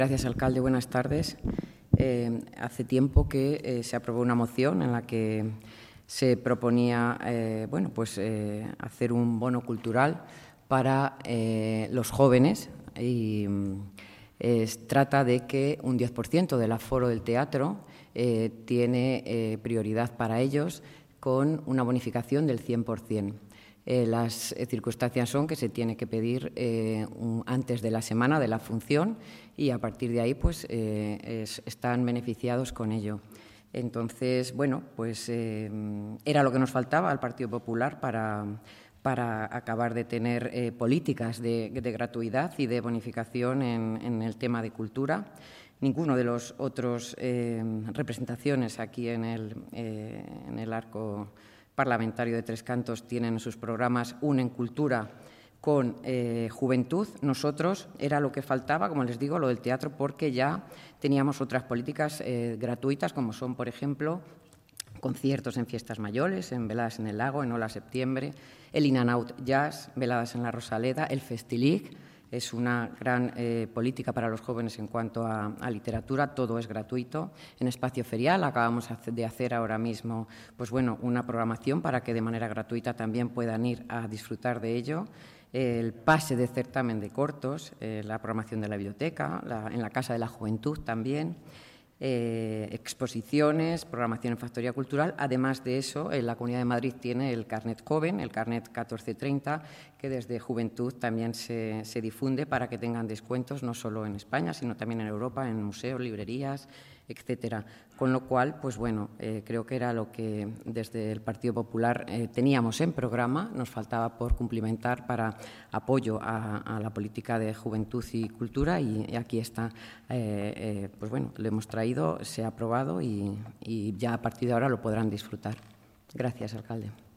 Gracias, alcalde. Buenas tardes. Hace tiempo que se aprobó una moción en la que se proponía hacer un bono cultural para los jóvenes y trata de que un 10% del aforo del teatro tiene prioridad para ellos con una bonificación del 100%. Las circunstancias son que se tiene que pedir antes de la semana de la función y a partir de ahí pues están beneficiados con ello. Entonces, bueno, pues era lo que nos faltaba al Partido Popular para acabar de tener políticas de gratuidad y de bonificación en el tema de cultura. Ninguno de los otros representaciones aquí en el arco parlamentario de Tres Cantos tienen en sus programas Unen Cultura con juventud. Nosotros era lo que faltaba, como les digo, lo del teatro, porque ya teníamos otras políticas gratuitas, como son, por ejemplo, conciertos en fiestas mayores, en Veladas en el Lago, en Hola Septiembre, el In and Out Jazz, Veladas en la Rosaleda, el Festilig. Es una gran política para los jóvenes en cuanto a literatura, todo es gratuito. En Espacio Ferial acabamos de hacer ahora mismo una programación para que de manera gratuita también puedan ir a disfrutar de ello. El pase de certamen de cortos, la programación de la biblioteca, en la Casa de la Juventud también. Exposiciones, programación en Factoría Cultural. Además de eso, la Comunidad de Madrid tiene el carnet joven, el carnet 1430, que desde Juventud también se difunde para que tengan descuentos no solo en España, sino también en Europa, en museos, librerías, etcétera. Con lo cual, pues bueno, creo que era lo que desde el Partido Popular teníamos en programa, nos faltaba por cumplimentar para apoyo a la política de juventud y cultura y aquí está, lo hemos traído, se ha aprobado y ya a partir de ahora lo podrán disfrutar. Gracias, alcalde.